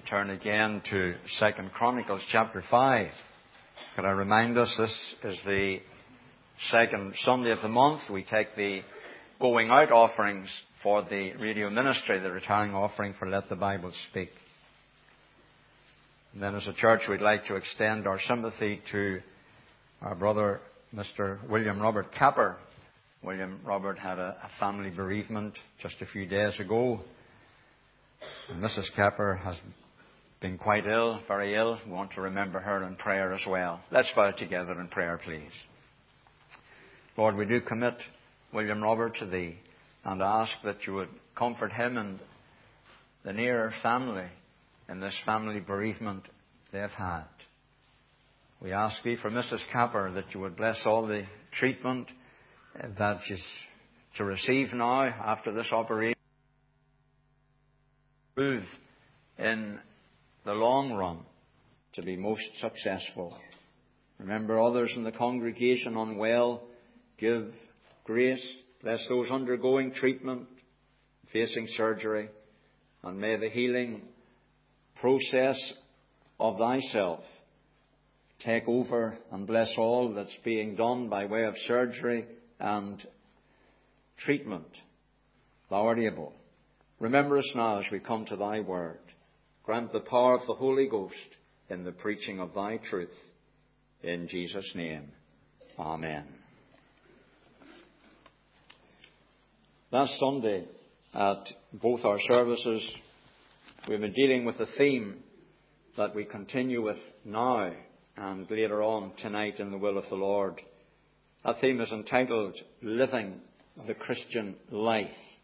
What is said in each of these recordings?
turn again to 2 Chronicles chapter 5. Could I remind us, this is the second Sunday of the month. We take the going out offerings for the radio ministry, the retiring offering for Let the Bible Speak. And then as a church, we'd like to extend our sympathy to our brother, Mr. William Robert Capper. William Robert had a family bereavement just a few days ago. And Mrs. Capper has been quite ill, very ill. We want to remember her in prayer as well. Let's bow together in prayer, please. Lord, we do commit William Robert to Thee and ask that You would comfort him and the nearer family in this family bereavement they've had. We ask Thee for Mrs. Capper that You would bless all the treatment that she's to receive now after this operation. Prove in the long run to be most successful. Remember others in the congregation unwell. Give grace. Bless those undergoing treatment, facing surgery. And may the healing process of Thyself take over and bless all that's being done by way of surgery and treatment. Thou art able. Remember us now as we come to Thy word. Grant the power of the Holy Ghost in the preaching of Thy truth. In Jesus' name. Amen. Last Sunday at both our services, we've been dealing with a theme that we continue with now and later on tonight in the will of the Lord. That theme is entitled Living the Christian Life.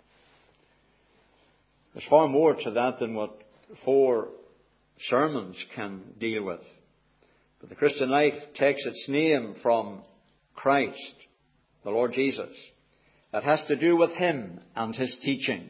There's far more to that than what 4 sermons can deal with. But the Christian life takes its name from Christ, the Lord Jesus. It has to do with Him and His teaching.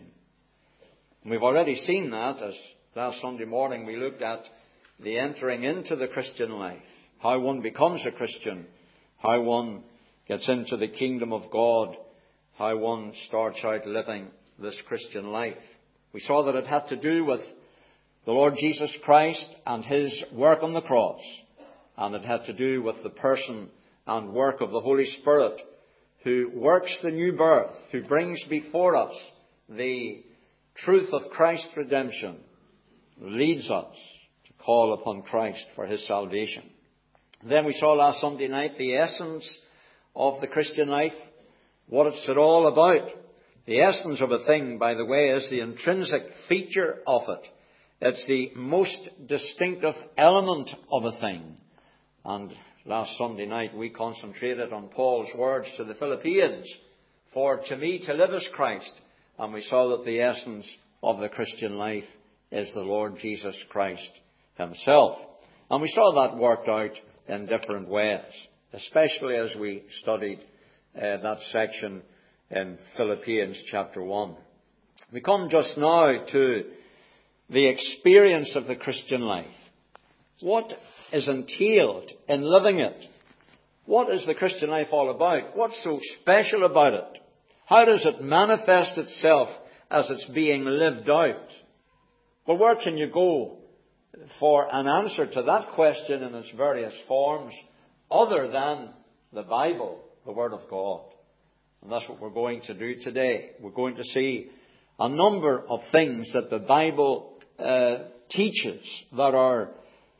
And we've already seen that as last Sunday morning we looked at the entering into the Christian life, how one becomes a Christian, how one gets into the kingdom of God, how one starts out living this Christian life. We saw that it had to do with the Lord Jesus Christ and His work on the cross. And it had to do with the person and work of the Holy Spirit who works the new birth, who brings before us the truth of Christ's redemption, leads us to call upon Christ for His salvation. Then we saw last Sunday night the essence of the Christian life, what it's all about. The essence of a thing, by the way, is the intrinsic feature of it. It's the most distinctive element of a thing. And last Sunday night we concentrated on Paul's words to the Philippians, for to me to live is Christ. And we saw that the essence of the Christian life is the Lord Jesus Christ Himself. And we saw that worked out in different ways, especially as we studied that section in Philippians chapter 1. We come just now to the experience of the Christian life. What is entailed in living it? What is the Christian life all about? What's so special about it? How does it manifest itself as it's being lived out? Well, where can you go for an answer to that question in its various forms other than the Bible, the Word of God? And that's what we're going to do today. We're going to see a number of things that the Bible teaches that are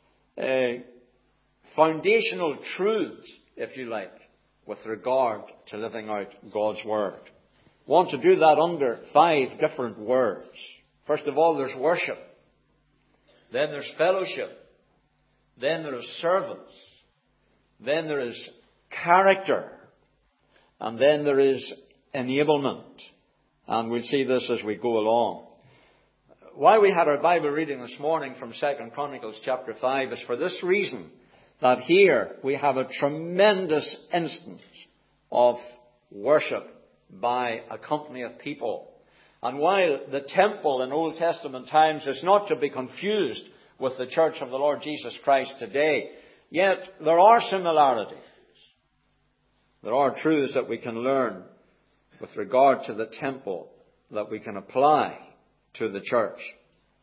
foundational truths, if you like, with regard to living out God's Word. We want to do that under 5 different words. First of all, there's worship. Then there's fellowship. Then there is service. Then there is character. And then there is enablement. And we'll see this as we go along. Why we had our Bible reading this morning from 2 Chronicles chapter 5 is for this reason, that here we have a tremendous instance of worship by a company of people. And while the temple in Old Testament times is not to be confused with the church of the Lord Jesus Christ today, yet there are similarities. There are truths that we can learn with regard to the temple that we can apply to the church.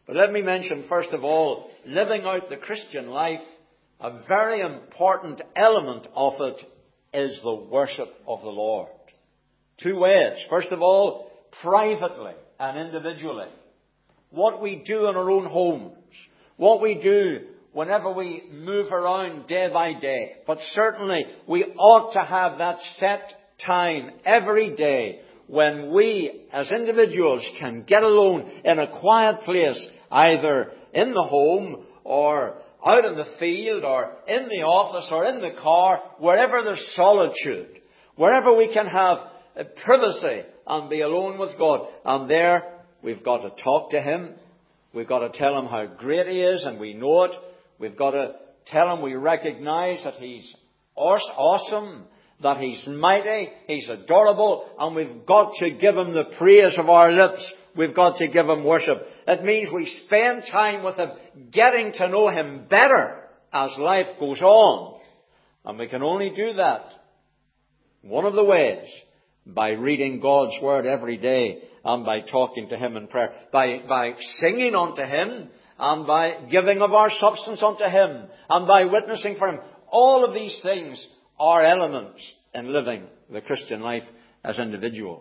But let me mention, first of all, living out the Christian life, a very important element of it is the worship of the Lord. Two ways. First of all, privately and individually. What we do in our own homes. What we do whenever we move around day by day. But certainly we ought to have that set time every day when we as individuals can get alone in a quiet place, either in the home or out in the field or in the office or in the car, wherever there's solitude, wherever we can have privacy and be alone with God. And there we've got to talk to Him. We've got to tell Him how great He is, and we know it. We've got to tell Him we recognize that He's awesome, that He's mighty, He's adorable, and we've got to give Him the praise of our lips. We've got to give Him worship. It means we spend time with Him, getting to know Him better as life goes on. And we can only do that, one of the ways, by reading God's Word every day and by talking to Him in prayer, by singing unto Him and by giving of our substance unto Him and by witnessing for Him. All of these things are elements in living the Christian life as individuals.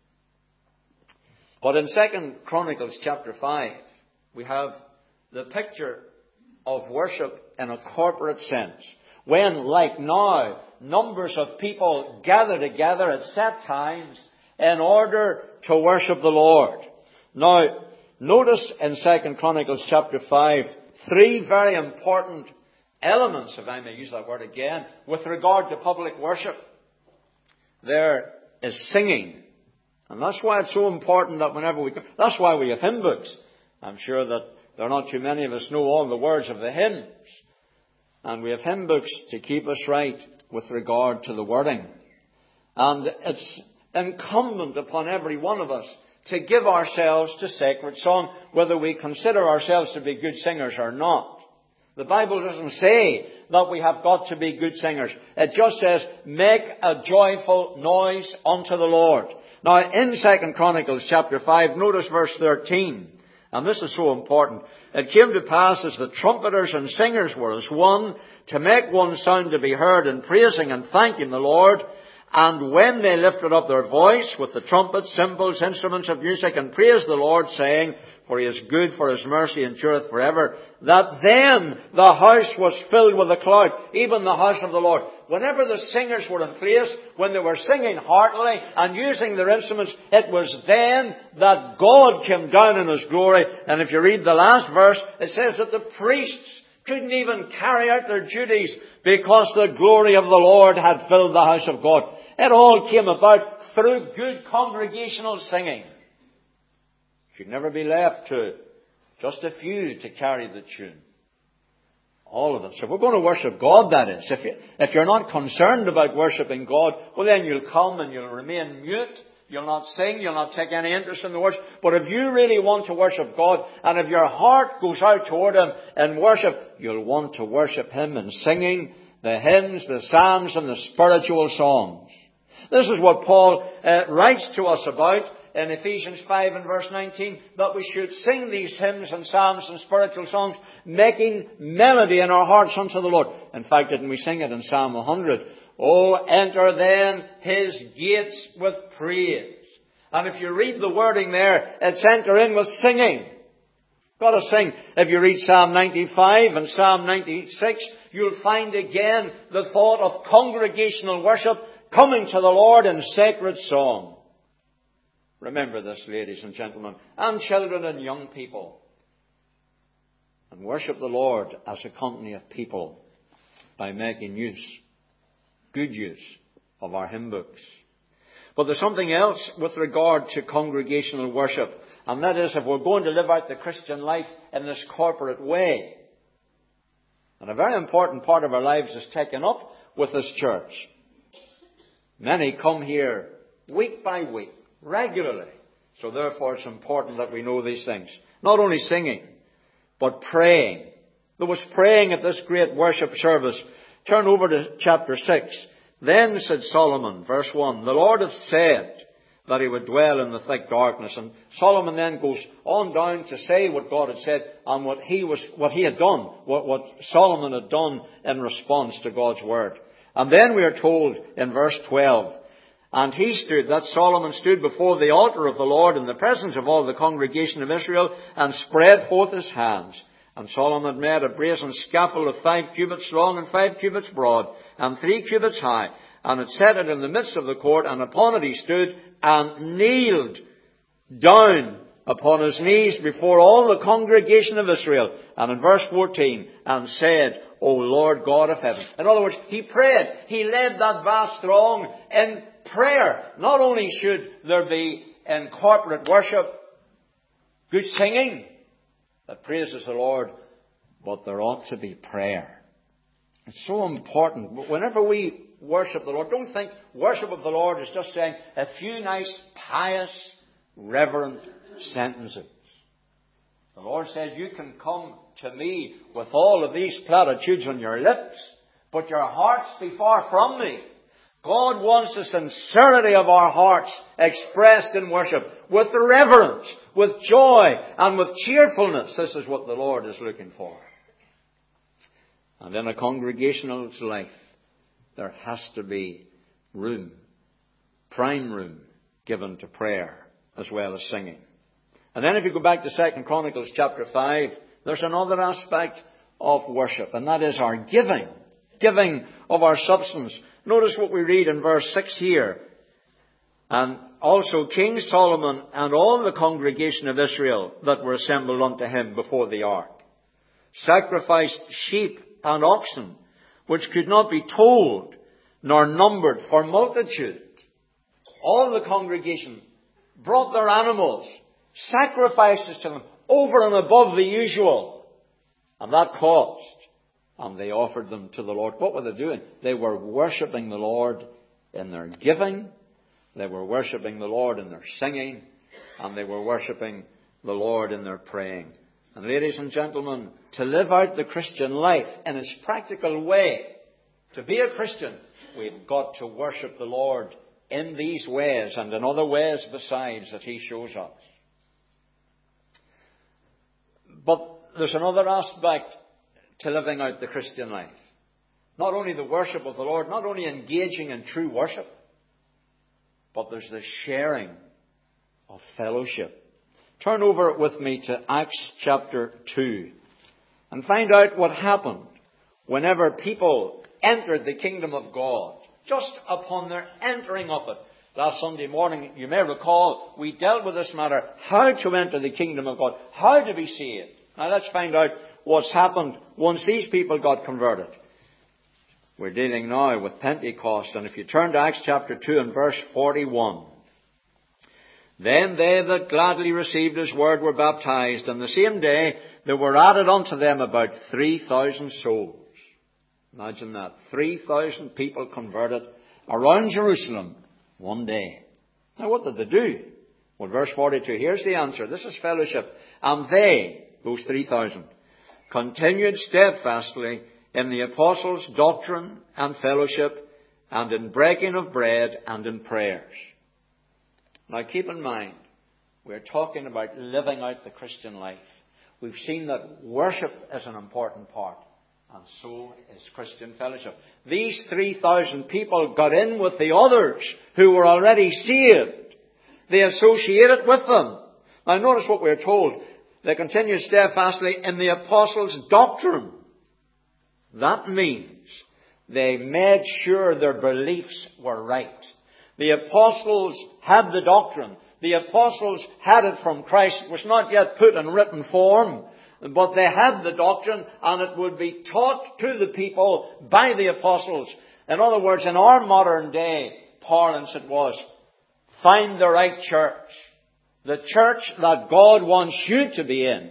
But in 2 Chronicles chapter 5, we have the picture of worship in a corporate sense. When, like now, numbers of people gather together at set times in order to worship the Lord. Now, notice in 2 Chronicles chapter 5, three very important elements, if I may use that word again, with regard to public worship. There is singing. And that's why it's so important that whenever that's why we have hymn books. I'm sure that there are not too many of us know all the words of the hymns. And we have hymn books to keep us right with regard to the wording. And it's incumbent upon every one of us to give ourselves to sacred song, whether we consider ourselves to be good singers or not. The Bible doesn't say that we have got to be good singers. It just says, make a joyful noise unto the Lord. Now, in 2 Chronicles chapter 5, notice verse 13. And this is so important. It came to pass as the trumpeters and singers were as one, to make one sound to be heard in praising and thanking the Lord. And when they lifted up their voice with the trumpets, cymbals, instruments of music, and praised the Lord, saying, for He is good, for His mercy endureth forever, that then the house was filled with a cloud, even the house of the Lord. Whenever the singers were in place, when they were singing heartily and using their instruments, it was then that God came down in His glory. And if you read the last verse, it says that the priests couldn't even carry out their duties because the glory of the Lord had filled the house of God. It all came about through good congregational singing. Should never be left to just a few to carry the tune. All of us. If we're going to worship God, that is. If you're not concerned about worshipping God, well then you'll come and you'll remain mute. You'll not sing. You'll not take any interest in the worship. But if you really want to worship God, and if your heart goes out toward Him in worship, you'll want to worship Him in singing the hymns, the psalms, and the spiritual songs. This is what Paul writes to us about in Ephesians 5 and verse 19, that we should sing these hymns and psalms and spiritual songs, making melody in our hearts unto the Lord. In fact, didn't we sing it in Psalm 100? Oh, enter then His gates with praise. And if you read the wording there, it's enter in with singing. Got to sing. If you read Psalm 95 and Psalm 96, you'll find again the thought of congregational worship coming to the Lord in sacred song. Remember this, ladies and gentlemen, and children and young people. And worship the Lord as a company of people by making good use of our hymn books. But there's something else with regard to congregational worship, and that is if we're going to live out the Christian life in this corporate way. And a very important part of our lives is taken up with this church. Many come here week by week, regularly. So therefore it's important that we know these things. Not only singing, but praying. There was praying at this great worship service. Turn over to chapter 6. Then said Solomon, verse 1, the Lord hath said, that he would dwell in the thick darkness. And Solomon then goes on down to say what God had said and what he had done, what Solomon had done in response to God's word. And then we are told in verse 12, and Solomon stood before the altar of the Lord in the presence of all the congregation of Israel and spread forth his hands. And Solomon had made a brazen scaffold of 5 cubits long and 5 cubits broad and 3 cubits high, and had set it in the midst of the court, and upon it he stood and kneeled down upon his knees before all the congregation of Israel. And in verse 14, and said, O Lord God of heaven. In other words, he prayed. He led that vast throng in prayer. Not only should there be in corporate worship good singing that praises the Lord, but there ought to be prayer. It's so important. Whenever we worship the Lord, don't think worship of the Lord is just saying a few nice, pious, reverent sentences. The Lord said, you can come to me with all of these platitudes on your lips, but your hearts be far from me. God wants the sincerity of our hearts expressed in worship with reverence, with joy, and with cheerfulness. This is what the Lord is looking for. And in a congregational life, there has to be room, prime room, given to prayer as well as singing. And then if you go back to 2 Chronicles chapter 5, there's another aspect of worship, and that is our giving of our substance. Notice what we read in verse 6 here. And also King Solomon and all the congregation of Israel that were assembled unto him before the ark sacrificed sheep and oxen, which could not be told nor numbered for multitude. All the congregation brought their animals, sacrifices to them over and above the usual. And that cost. And they offered them to the Lord. What were they doing? They were worshipping the Lord in their giving. They were worshipping the Lord in their singing. And they were worshipping the Lord in their praying. And ladies and gentlemen, to live out the Christian life in its practical way, to be a Christian, we've got to worship the Lord in these ways and in other ways besides that He shows us. But there's another aspect to living out the Christian life. Not only the worship of the Lord, not only engaging in true worship, but there's the sharing of fellowship. Turn over with me to Acts chapter 2 and find out what happened whenever people entered the kingdom of God, just upon their entering of it. Last Sunday morning, you may recall, we dealt with this matter, how to enter the kingdom of God, how to be saved. Now let's find out what's happened once these people got converted. We're dealing now with Pentecost, and if you turn to Acts chapter 2 and verse 41. Then they that gladly received His word were baptized, and the same day there were added unto them about 3,000 souls. Imagine that. 3,000 people converted around Jerusalem one day. Now what did they do? Well, verse 42, here's the answer. This is fellowship. And they, those 3,000, continued steadfastly in the apostles' doctrine and fellowship, and in breaking of bread and in prayers. Now keep in mind, we're talking about living out the Christian life. We've seen that worship is an important part, and so is Christian fellowship. These 3,000 people got in with the others who were already saved. They associated with them. Now notice what we're told. They continued steadfastly in the apostles' doctrine. That means they made sure their beliefs were right. The apostles had the doctrine. The apostles had it from Christ. It was not yet put in written form, but they had the doctrine, and it would be taught to the people by the apostles. In other words, in our modern day parlance it was, find the right church. The church that God wants you to be in.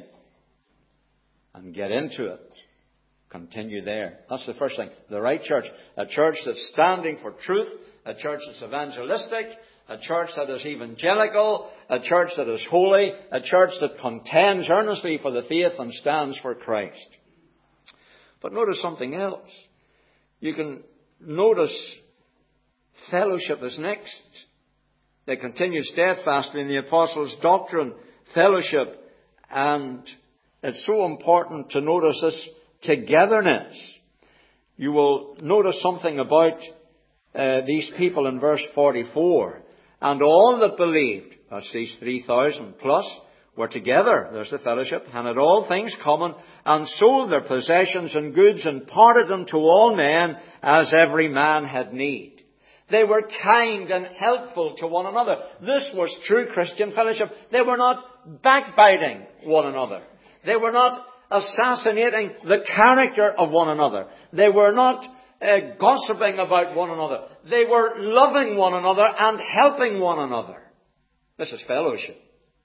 And get into it. Continue there. That's the first thing. The right church. A church that's standing for truth. A church that's evangelistic. A church that is evangelical. A church that is holy. A church that contends earnestly for the faith and stands for Christ. But notice something else. You can notice fellowship is next. They continued steadfastly in the apostles' doctrine, fellowship, and it's so important to notice this togetherness. You will notice something about these people in verse 44. And all that believed, that's these 3,000 plus, were together, there's the fellowship, and had all things common, and sold their possessions and goods, and parted them to all men, as every man had need. They were kind and helpful to one another. This was true Christian fellowship. They were not backbiting one another. They were not assassinating the character of one another. They were not gossiping about one another. They were loving one another and helping one another. This is fellowship.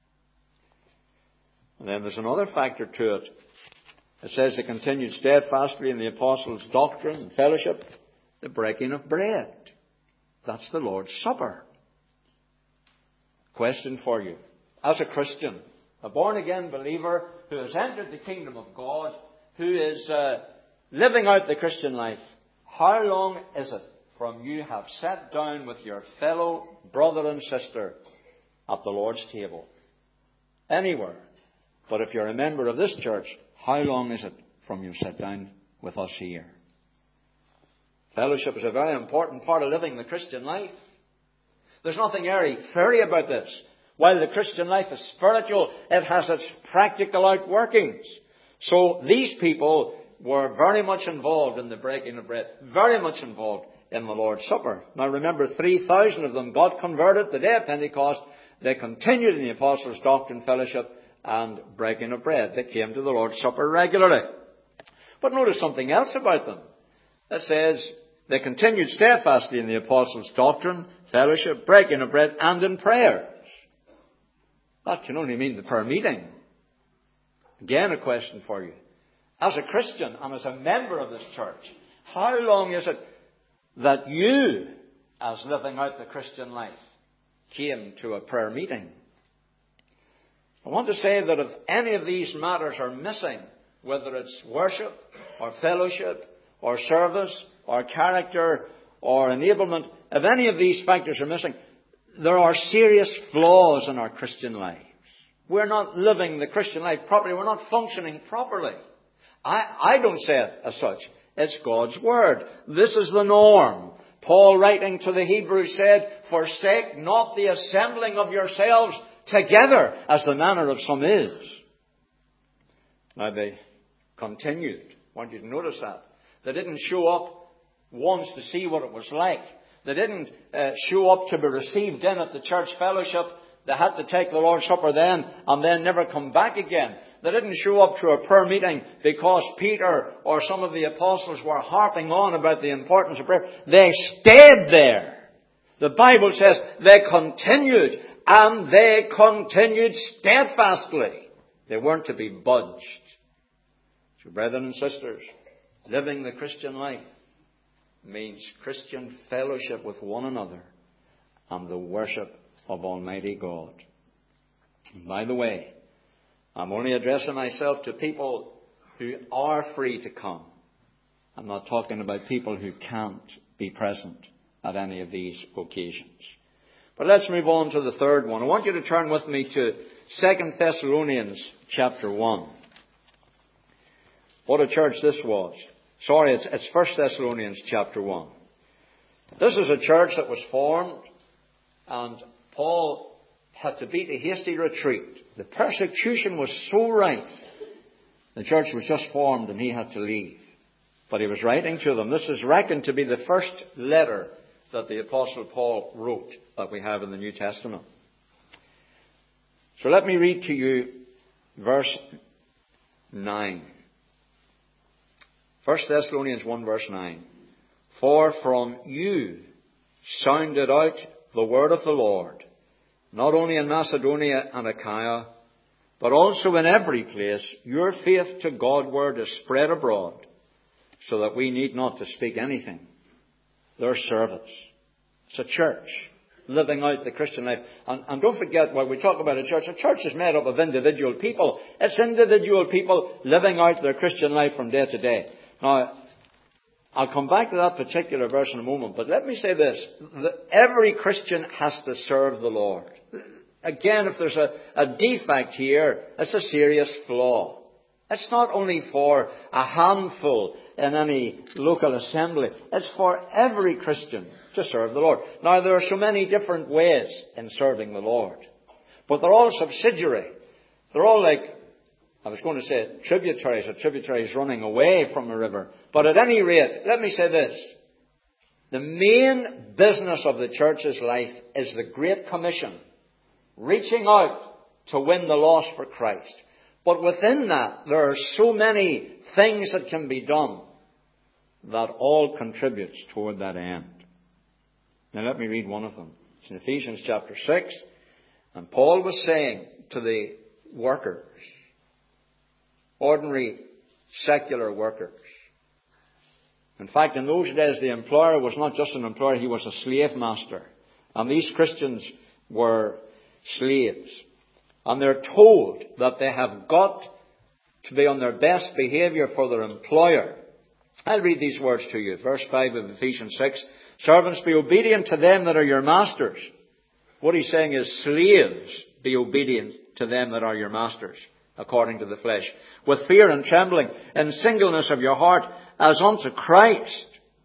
And then there's another factor to it. It says they continued steadfastly in the apostles' doctrine and fellowship, the breaking of bread. That's the Lord's Supper. Question for you. As a Christian, a born-again believer who has entered the kingdom of God, who is living out the Christian life, how long is it from you have sat down with your fellow brother and sister at the Lord's table? Anywhere. But if you're a member of this church, how long is it from you sat down with us here? Fellowship is a very important part of living the Christian life. There's nothing airy-fairy about this. While the Christian life is spiritual, it has its practical outworkings. So these people were very much involved in the breaking of bread, very much involved in the Lord's Supper. Now remember, 3,000 of them got converted the day of Pentecost. They continued in the apostles' doctrine, fellowship, and breaking of bread. They came to the Lord's Supper regularly. But notice something else about them. It says, they continued steadfastly in the apostles' doctrine, fellowship, breaking of bread, and in prayers. That can only mean the prayer meeting. Again, a question for you. As a Christian and as a member of this church, how long is it that you, as living out the Christian life, came to a prayer meeting? I want to say that if any of these matters are missing, whether it's worship or fellowship or service or character or enablement, if any of these factors are missing, there are serious flaws in our Christian lives. We're not living the Christian life properly. We're not functioning properly. I don't say it as such. It's God's Word. This is the norm. Paul, writing to the Hebrews, said, "Forsake not the assembling of yourselves together, as the manner of some is." Now they continued. I want you to notice that. They didn't show up once to see what it was like. They didn't show up to be received in at the church fellowship. They had to take the Lord's Supper then and then never come back again. They didn't show up to a prayer meeting because Peter or some of the apostles were harping on about the importance of prayer. They stayed there. The Bible says they continued, and they continued steadfastly. They weren't to be budged. So, brethren and sisters, living the Christian life means Christian fellowship with one another and the worship of Almighty God. And by the way, I'm only addressing myself to people who are free to come. I'm not talking about people who can't be present at any of these occasions. But let's move on to the third one. I want you to turn with me to 2 Thessalonians chapter 1. What a church this was. Sorry, it's 1 Thessalonians chapter 1. This is a church that was formed, and Paul had to beat a hasty retreat. The persecution was so rife. The church was just formed and he had to leave. But he was writing to them. This is reckoned to be the first letter that the Apostle Paul wrote that we have in the New Testament. So let me read to you verse 9. 1 Thessalonians 1 verse 9. For from you sounded out the word of the Lord, not only in Macedonia and Achaia, but also in every place, your faith to Godward is spread abroad, so that we need not to speak anything. Their servants. It's a church living out the Christian life. And don't forget, when we talk about a church is made up of individual people. It's individual people living out their Christian life from day to day. Now, I'll come back to that particular verse in a moment, but let me say this. Every Christian has to serve the Lord. Again, if there's a defect here, it's a serious flaw. It's not only for a handful in any local assembly. It's for every Christian to serve the Lord. Now, there are so many different ways in serving the Lord. But they're all subsidiary. They're all like, I was going to say tributaries, or tributaries running away from a river. But at any rate, let me say this. The main business of the church's life is the Great Commission. Reaching out to win the lost for Christ. But within that, there are so many things that can be done that all contributes toward that end. Now let me read one of them. It's in Ephesians chapter 6. And Paul was saying to the workers, ordinary secular workers. In fact, in those days, the employer was not just an employer, he was a slave master. And these Christians were slaves. And they're told that they have got to be on their best behaviour for their employer. I'll read these words to you. Verse 5 of Ephesians 6. Servants, be obedient to them that are your masters. What he's saying is, slaves, be obedient to them that are your masters, according to the flesh, with fear and trembling, in singleness of your heart, as unto Christ.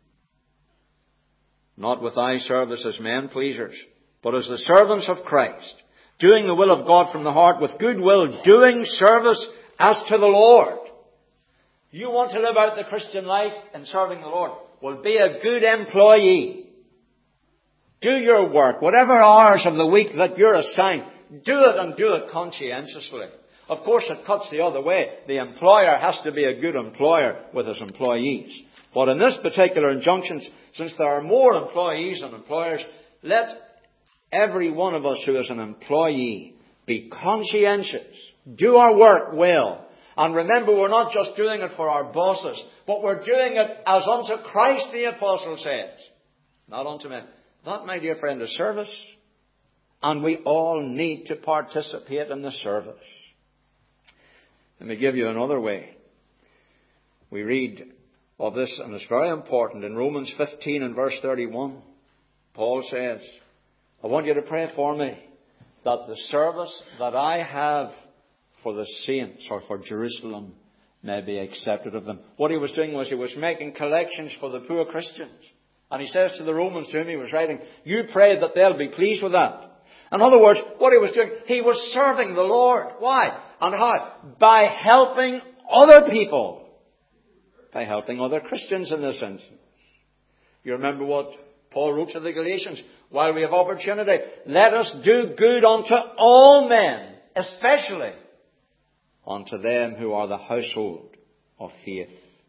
Not with eye service as men pleasers, but as the servants of Christ, doing the will of God from the heart with good will, doing service as to the Lord. You want to live out the Christian life in serving the Lord? Well, be a good employee. Do your work, whatever hours of the week that you're assigned, do it and do it conscientiously. Of course, it cuts the other way. The employer has to be a good employer with his employees. But in this particular injunction, since there are more employees than employers, let every one of us who is an employee be conscientious, do our work well. And remember, we're not just doing it for our bosses, but we're doing it as unto Christ, the apostle says, not unto men. That, my dear friend, is service. And we all need to participate in the service. Let me give you another way. We read of this, and it's very important. In Romans 15 and verse 31, Paul says, I want you to pray for me that the service that I have for the saints or for Jerusalem may be accepted of them. What he was doing was he was making collections for the poor Christians. And he says to the Romans to whom he was writing, you pray that they'll be pleased with that. In other words, what he was doing, he was serving the Lord. Why? And how? By helping other people. By helping other Christians in this instance. You remember what Paul wrote to the Galatians? While we have opportunity, let us do good unto all men, especially unto them who are the household of faith.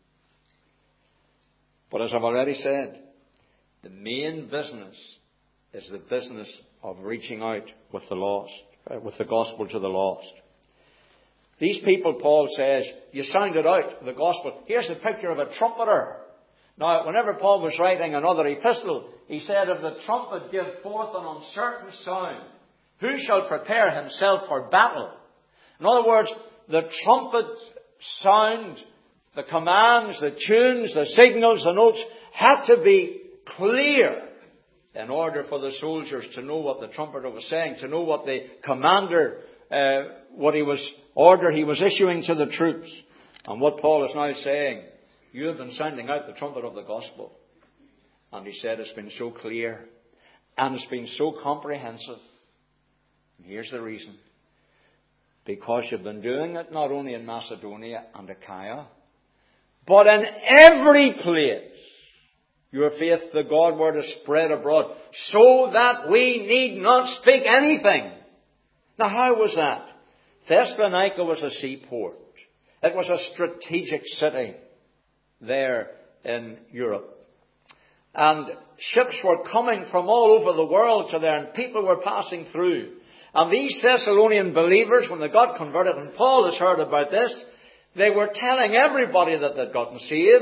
But as I've already said, the main business is the business of reaching out with the lost, with the gospel to the lost. These people, Paul says, you sounded out the gospel. Here's the picture of a trumpeter. Now, whenever Paul was writing another epistle, he said, if the trumpet give forth an uncertain sound, who shall prepare himself for battle? In other words, the trumpet sound, the commands, the tunes, the signals, the notes had to be clear in order for the soldiers to know what the trumpeter was saying, to know what the commander, order he was issuing to the troops. And what Paul is now saying, you have been sounding out the trumpet of the gospel. And he said it's been so clear and it's been so comprehensive. And here's the reason. Because you've been doing it not only in Macedonia and Achaia, but in every place. Your faith, the God word, is spread abroad, so that we need not speak anything. Now, how was that? Thessalonica was a seaport. It was a strategic city there in Europe. And ships were coming from all over the world to there, and people were passing through. And these Thessalonian believers, when they got converted, and Paul has heard about this, they were telling everybody that they'd gotten saved.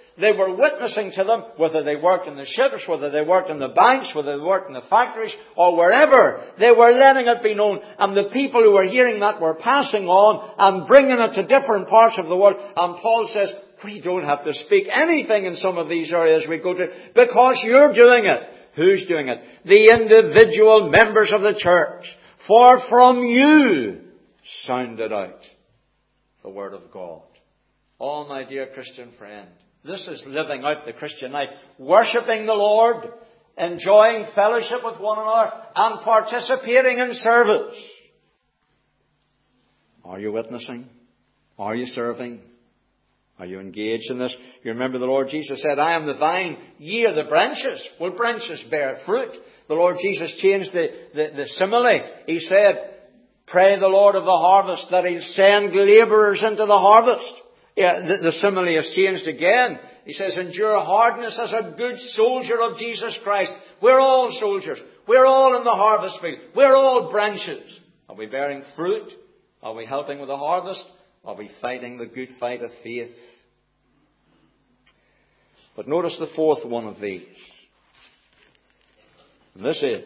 They were witnessing to them, whether they worked in the ships, whether they worked in the banks, whether they worked in the factories, or wherever. They were letting it be known. And the people who were hearing that were passing on and bringing it to different parts of the world. And Paul says, we don't have to speak anything in some of these areas we go to, because you're doing it. Who's doing it? The individual members of the church. For from you sounded out the word of God. Oh, my dear Christian friend, this is living out the Christian life. Worshipping the Lord, enjoying fellowship with one another, and participating in service. Are you witnessing? Are you serving? Are you engaged in this? You remember the Lord Jesus said, I am the vine, ye are the branches. Well, branches bear fruit. The Lord Jesus changed the simile. He said, pray the Lord of the harvest that He'll send labourers into the harvest. Yeah, the simile has changed again. He says, endure hardness as a good soldier of Jesus Christ. We're all soldiers. We're all in the harvest field. We're all branches. Are we bearing fruit? Are we helping with the harvest? Are we fighting the good fight of faith? But notice the fourth one of these. And this is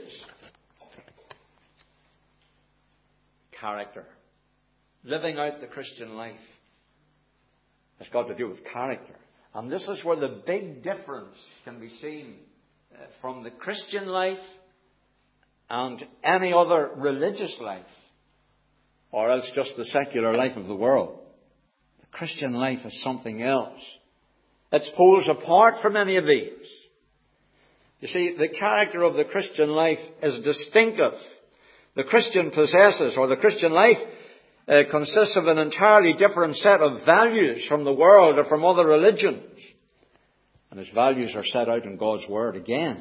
character. Living out the Christian life has got to do with character. And this is where the big difference can be seen from the Christian life and any other religious life, or else just the secular life of the world. The Christian life is something else. It's poles apart from any of these. You see, the character of the Christian life is distinctive. The Christian possesses, or the Christian life consists of an entirely different set of values from the world or from other religions. And his values are set out in God's Word again.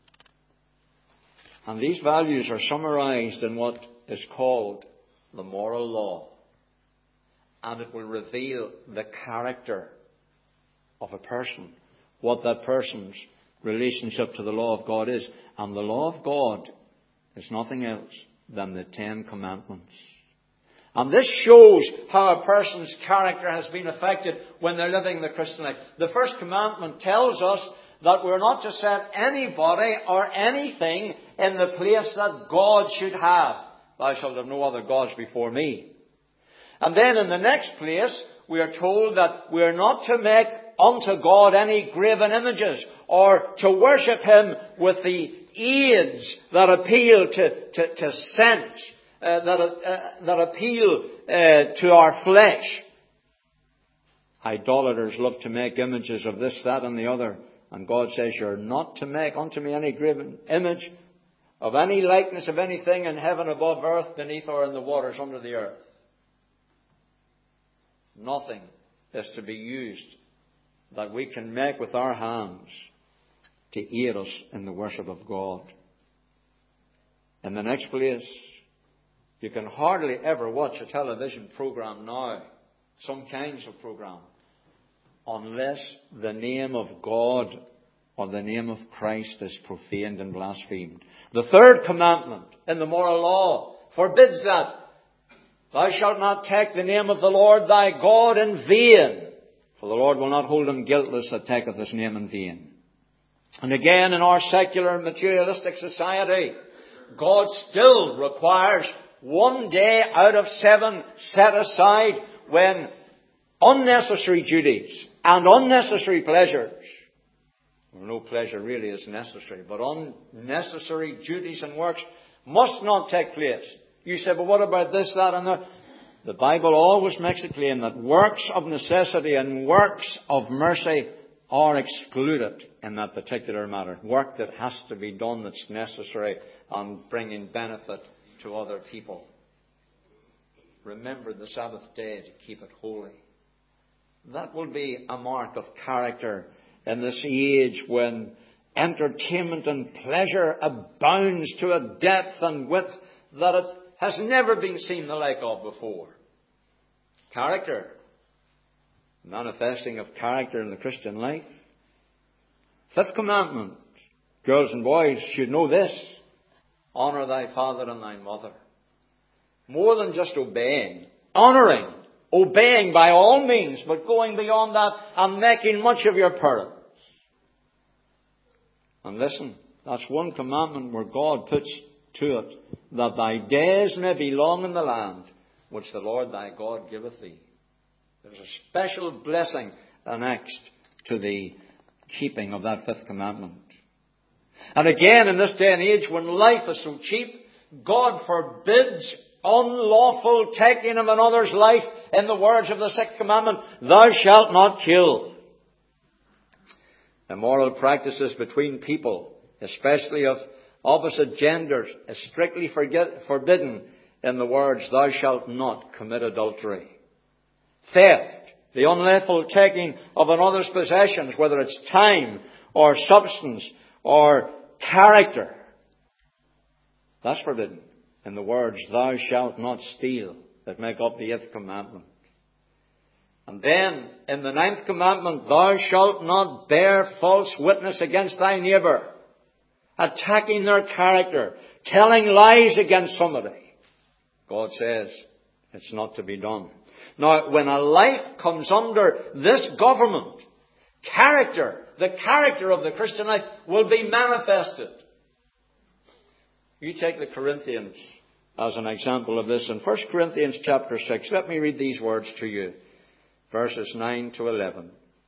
And these values are summarized in what is called the moral law. And it will reveal the character of a person, what that person's relationship to the law of God is. And the law of God is nothing else than the 10 Commandments. And this shows how a person's character has been affected when they're living the Christian life. The first commandment tells us that we're not to set anybody or anything in the place that God should have. Thou shalt have no other gods before me. And then in the next place, we are told that we are not to make unto God any graven images, or to worship Him with the aids that appeal to sense, that appeal to our flesh. Idolaters love to make images of this, that, and the other. And God says, you're not to make unto me any graven image of any likeness of anything in heaven above, earth beneath, or in the waters under the earth. Nothing is to be used that we can make with our hands to aid us in the worship of God. In the next place, you can hardly ever watch a television program now, some kinds of program, unless the name of God or the name of Christ is profaned and blasphemed. The third commandment in the moral law forbids that. Thou shalt not take the name of the Lord thy God in vain, for the Lord will not hold him guiltless that taketh his name in vain. And again, in our secular materialistic society, God still requires one day out of 7 set aside when unnecessary duties and unnecessary pleasures, well, no pleasure really is necessary, but unnecessary duties and works must not take place. You say, but what about this, that, and that? The Bible always makes it plain that works of necessity and works of mercy are excluded in that particular matter. Work that has to be done that's necessary and bringing benefit to other people. Remember the Sabbath day to keep it holy. That will be a mark of character in this age when entertainment and pleasure abounds to a depth and width that it has never been seen the like of before. Character. Manifesting of character in the Christian life. 5th commandment. Girls and boys should know this. Honour thy father and thy mother. More than just obeying. Honouring obeying by all means, but going beyond that and making much of your parents. And listen, that's one commandment where God puts to it, that thy days may be long in the land which the Lord thy God giveth thee. There's a special blessing annexed to the keeping of that fifth commandment. And again, in this day and age, when life is so cheap, God forbids unlawful taking of another's life in the words of the sixth commandment, thou shalt not kill. Immoral practices between people, especially of opposite genders, is strictly forbidden in the words, thou shalt not commit adultery. Theft, the unlawful taking of another's possessions, whether it's time or substance or character, that's forbidden in the words, thou shalt not steal, that make up the eighth commandment. And then, in the ninth commandment, thou shalt not bear false witness against thy neighbour, attacking their character, telling lies against somebody. God says it's not to be done. Now, when a life comes under this government, the character of the Christian life will be manifested. You take the Corinthians as an example of this. In 1 Corinthians chapter 6, let me read these words to you. Verses 9 to 11.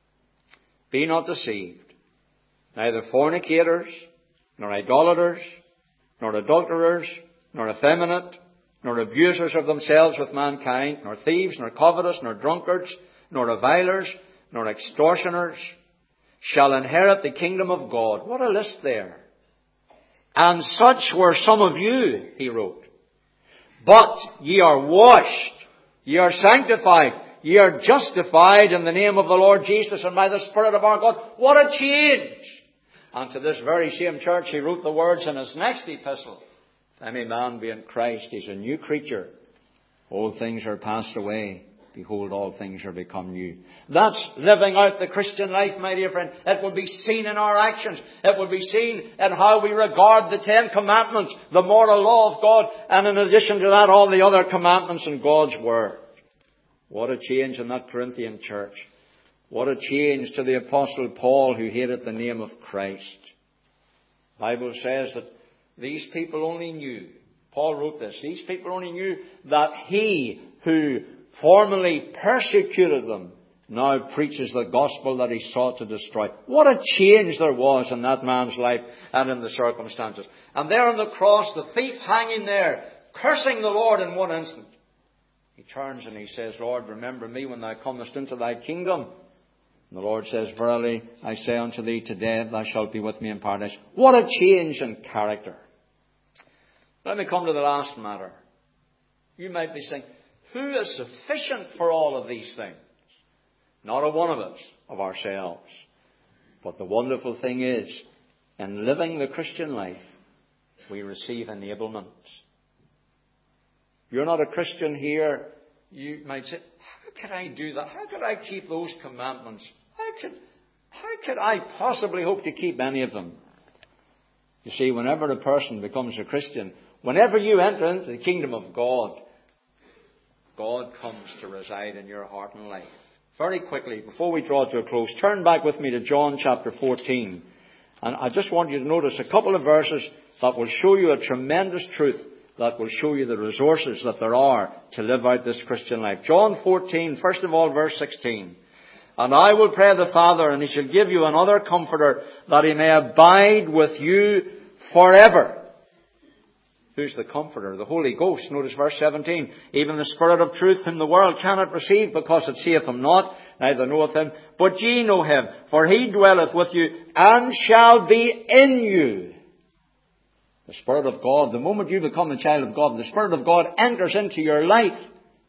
Be not deceived. Neither fornicators, nor idolaters, nor adulterers, nor effeminate, nor abusers of themselves with mankind, nor thieves, nor covetous, nor drunkards, nor revilers, nor extortioners, shall inherit the kingdom of God. What a list there. And such were some of you, he wrote. But ye are washed, ye are sanctified, ye are justified in the name of the Lord Jesus and by the Spirit of our God. What a change! And to this very same church he wrote the words in his next epistle. If any man be in Christ, he's a new creature. Old things are passed away. Behold, all things are become new. That's living out the Christian life, my dear friend. It will be seen in our actions. It will be seen in how we regard the Ten Commandments, the moral law of God, and in addition to that, all the other commandments in God's Word. What a change in that Corinthian church. What a change to the Apostle Paul, who hated the name of Christ. The Bible says that these people only knew, Paul wrote this, these people only knew that he who formerly persecuted them now preaches the gospel that he sought to destroy. What a change there was in that man's life and in the circumstances. And there on the cross, the thief hanging there, cursing the Lord in one instant. He turns and he says, Lord, remember me when thou comest into thy kingdom. And the Lord says, verily, I say unto thee, today thou shalt be with me in paradise. What a change in character. Let me come to the last matter. You might be saying, who is sufficient for all of these things? Not a one of us, of ourselves. But the wonderful thing is, in living the Christian life, we receive enablement. You're not a Christian here. You might say, how could I do that? How could I keep those commandments? How could I possibly hope to keep any of them? You see, whenever a person becomes a Christian, whenever you enter into the kingdom of God, God comes to reside in your heart and life. Very quickly, before we draw to a close, turn back with me to John chapter 14. And I just want you to notice a couple of verses that will show you a tremendous truth, that will show you the resources that there are to live out this Christian life. John 14, first of all, verse 16. And I will pray the Father, and he shall give you another comforter, that he may abide with you forever. Who's the Comforter? The Holy Ghost. Notice verse 17. Even the Spirit of truth whom the world cannot receive, because it seeth him not, neither knoweth him. But ye know him, for he dwelleth with you, and shall be in you. The Spirit of God, the moment you become a child of God, the Spirit of God enters into your life.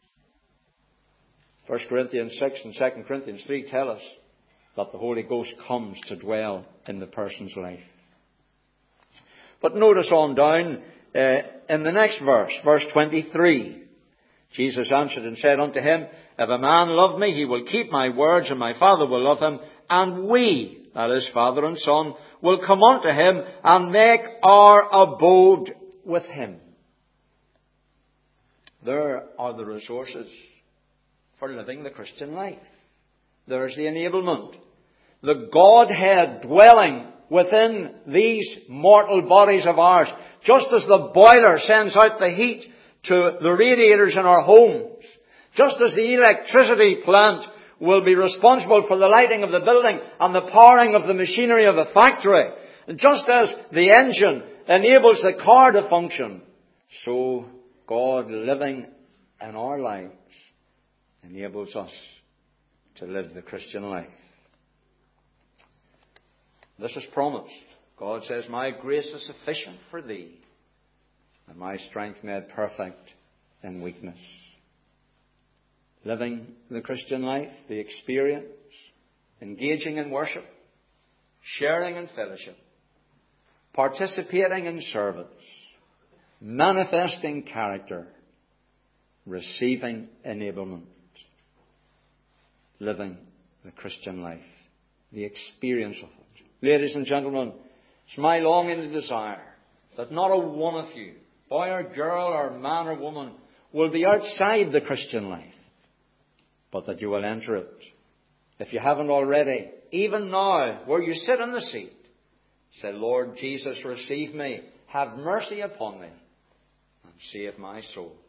1 Corinthians 6 and 2 Corinthians 3 tell us that the Holy Ghost comes to dwell in the person's life. But notice on down, in the next verse, verse 23, Jesus answered and said unto him, if a man love me, he will keep my words, and my Father will love him, and we, that is, Father and Son, will come unto him and make our abode with him. There are the resources for living the Christian life. There's the enablement. The Godhead dwelling within these mortal bodies of ours. Just as the boiler sends out the heat to the radiators in our homes. Just as the electricity plant will be responsible for the lighting of the building and the powering of the machinery of a factory. And just as the engine enables the car to function, so God living in our lives enables us to live the Christian life. This is promised. God says, my grace is sufficient for thee, and my strength made perfect in weakness. Living the Christian life, the experience, engaging in worship, sharing in fellowship, participating in service, manifesting character, receiving enablement. Living the Christian life, the experience of it. Ladies and gentlemen, it's my longing and desire that not a one of you, boy or girl or man or woman, will be outside the Christian life, but that you will enter it. If you haven't already, even now, where you sit in the seat, say, Lord Jesus, receive me, have mercy upon me, and save my soul.